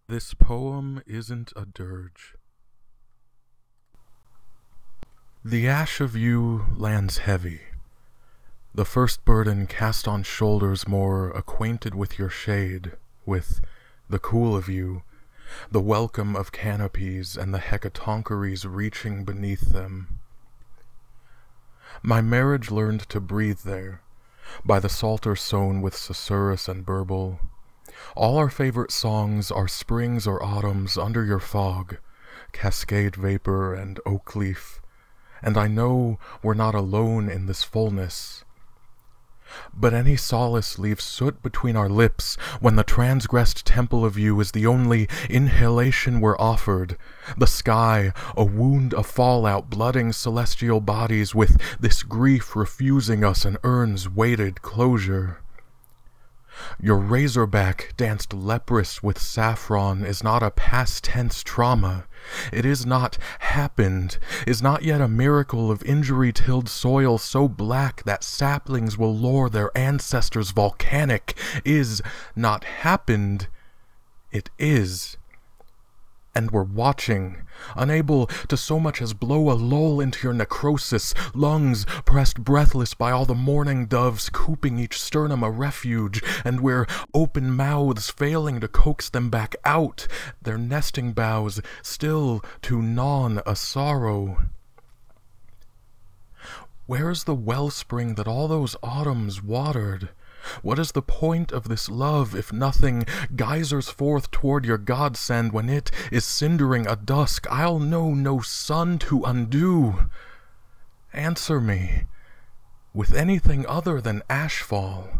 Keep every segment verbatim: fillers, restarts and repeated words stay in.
This poem isn't a dirge. The ash of you lands heavy, the first burden cast on shoulders more acquainted with your shade, with the cool of you, the welcome of canopies and the hecatoncheires reaching beneath them. My marriage learned to breathe there, by the psalter sown with susurrus and burble. All our favorite songs are springs or autumns under your fog, cascade vapor and oak leaf, and I know we're not alone in this fullness. But any solace leaves soot between our lips when the transgressed temple of you is the only inhalation we're offered, the sky a wound of fallout blooding celestial bodies with this grief refusing us an urn's weighted closure. Your razorback danced leprous with saffron is not a past tense trauma. It is not happened, is not yet a miracle of injury-tilled soil so black that saplings will lure their ancestors volcanic. Is not happened, it is. And we're watching, unable to so much as blow a lull into your necrosis, lungs pressed breathless by all the mourning doves cooping each sternum a refuge, and we're open mouths failing to coax them back out, their nesting boughs still to gnaw a sorrow. Where's the wellspring that all those autumns watered? What is the point of this love if nothing geysers forth toward your godsend when it is cindering a dusk I'll know no sun to undo? Answer me with anything other than ashfall.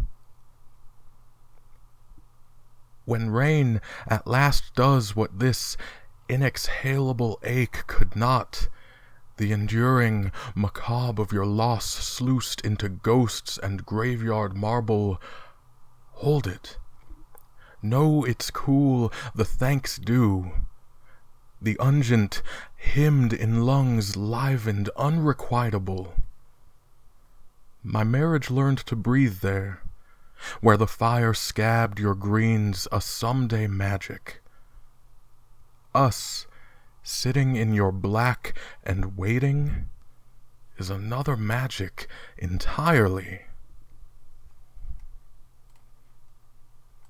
When rain at last does what this inexhalable ache could not, the enduring macabre of your loss sluiced into ghosts and graveyard marble, hold it. Know it's cool, the thanks due. The unguent, hymned in lungs livened, unrequitable. My marriage learned to breathe there, where the fire scabbed your greens a someday magic. Us, sitting in your black and waiting, is another magic entirely.